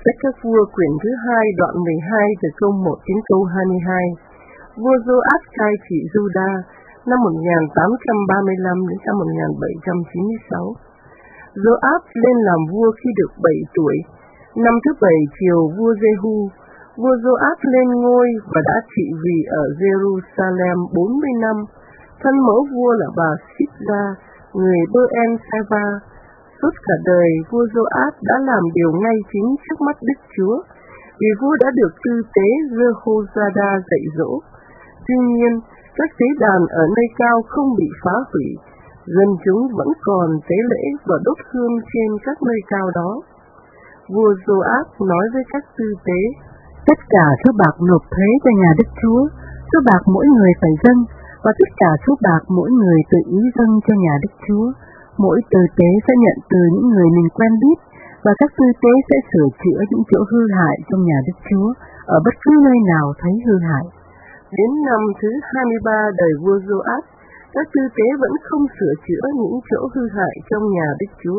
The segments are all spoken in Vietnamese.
Sách các vua quyển thứ 2 đoạn 12 từ câu 1 đến câu 22. Vua Joas cai trị Juda năm 1835 đến năm 1796. Joas lên làm vua khi được 7 tuổi. Năm thứ 7 triều vua Jehu, vua Joas lên ngôi và đã trị vì ở Jerusalem 40 năm. Thân mẫu vua là bà Sipra, người Bơ-en-Sava. Suốt cả đời, vua Joas đã làm điều ngay chính trước mắt Đức Chúa, vì vua đã được tư tế Jehoiada dạy dỗ. Tuy nhiên, các tế đàn ở nơi cao không bị phá hủy, dân chúng vẫn còn tế lễ và đốt hương trên các nơi cao đó. Vua Joas nói với các tư tế: tất cả số bạc nộp thuế cho nhà Đức Chúa, số bạc mỗi người phải dâng, và tất cả số bạc mỗi người tự ý dâng cho nhà Đức Chúa. Mỗi tư tế sẽ nhận từ những người mình quen biết, và các tư tế sẽ sửa chữa những chỗ hư hại trong nhà Đức Chúa, ở bất cứ nơi nào thấy hư hại. Đến năm thứ 23 đời vua Joas, các tư tế vẫn không sửa chữa những chỗ hư hại trong nhà Đức Chúa.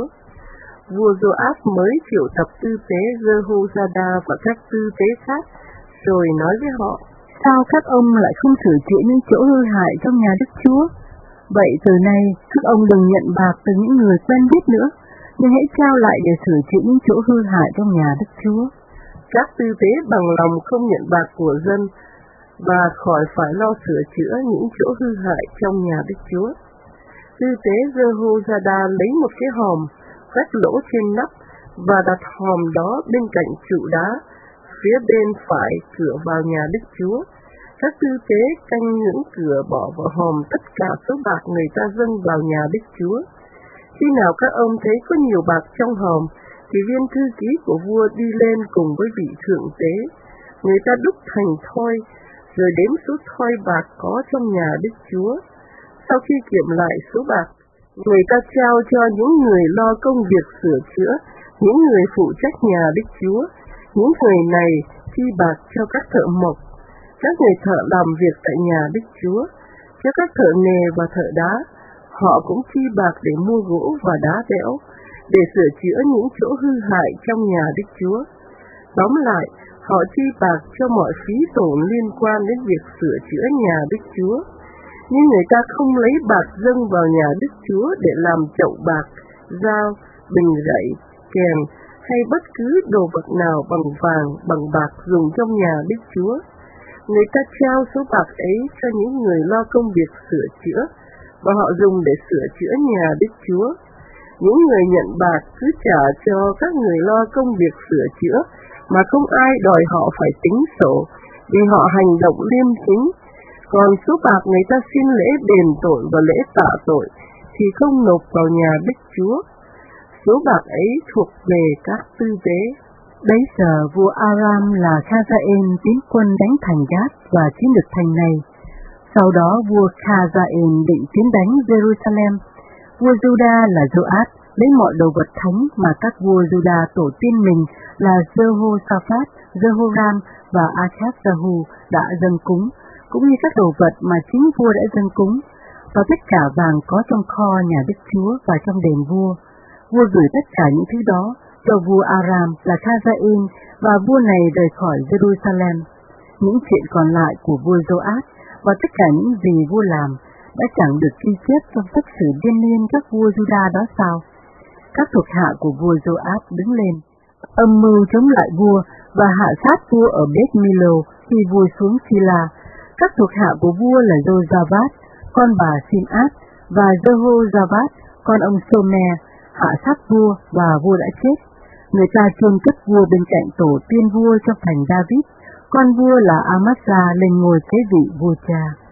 Vua Joas mới triệu tập tư tế Jehoiada và các tư tế khác, rồi nói với họ: sao các ông lại không sửa chữa những chỗ hư hại trong nhà Đức Chúa? Vậy từ nay, các ông đừng nhận bạc từ những người quen biết nữa, nhưng hãy trao lại để sửa chữa những chỗ hư hại trong nhà Đức Chúa. Các tư tế bằng lòng không nhận bạc của dân, và khỏi phải lo sửa chữa những chỗ hư hại trong nhà Đức Chúa. Tư tế Jehoiada lấy một cái hòm, khoét lỗ trên nắp, và đặt hòm đó bên cạnh trụ đá, phía bên phải cửa vào nhà Đức Chúa. Các tư tế canh ngưỡng cửa bỏ vào hòm tất cả số bạc người ta dâng vào nhà Đức Chúa. Khi nào các ông thấy có nhiều bạc trong hòm, thì viên thư ký của vua đi lên cùng với vị thượng tế. Người ta đúc thành thoi, rồi đếm số thoi bạc có trong nhà Đức Chúa. Sau khi kiểm lại số bạc, người ta trao cho những người lo công việc sửa chữa, những người phụ trách nhà Đức Chúa. Những người này chi bạc cho các thợ mộc, các người thợ làm việc tại nhà Đức Chúa, cho các thợ nghề và thợ đá. Họ cũng chi bạc để mua gỗ và đá đẽo, để sửa chữa những chỗ hư hại trong nhà Đức Chúa. Tóm lại, họ chi bạc cho mọi phí tổn liên quan đến việc sửa chữa nhà Đức Chúa. Nhưng người ta không lấy bạc dâng vào nhà Đức Chúa để làm chậu bạc, dao, bình rẫy, kèn hay bất cứ đồ vật nào bằng vàng, bằng bạc dùng trong nhà Đức Chúa. Người ta trao số bạc ấy cho những người lo công việc sửa chữa, và họ dùng để sửa chữa nhà Đức Chúa. Những người nhận bạc cứ trả cho các người lo công việc sửa chữa, mà không ai đòi họ phải tính sổ, vì họ hành động liêm chính. Còn số bạc người ta xin lễ đền tội và lễ tạ tội thì không nộp vào nhà Đức Chúa. Số bạc ấy thuộc về các tư tế. Bấy giờ vua Aram là Khazael tiến quân đánh thành Gát và chiếm được thành này. Sau đó vua Khazael định tiến đánh Jerusalem. Vua Juda là Joas lấy mọi đồ vật thánh mà các vua Juda tổ tiên mình là Jehoshaphat, Jehoram và Achaz-Jahu đã dâng cúng, cũng như các đồ vật mà chính vua đã dâng cúng, và tất cả vàng có trong kho nhà Đức Chúa và trong đền vua. Vua gửi tất cả những thứ đó cho vua Aram là Khazael, và vua này rời khỏi Jerusalem. Những chuyện còn lại của vua Joas và tất cả những gì vua làm đã chẳng được ghi chép trong sách sử điên niên các vua Juda đó sao? Các thuộc hạ của vua Joas đứng lên, âm mưu chống lại vua và hạ sát vua ở Beth Milo khi vua xuống Sila. Các thuộc hạ của vua là Josaphat, con bà Sinat, và Jehoshaphat, con ông Somer, hạ sát vua và vua đã chết. Người ta chôn cất vua bên cạnh tổ tiên vua trong thành David, con vua là Amasa lên ngôi kế vị vua cha.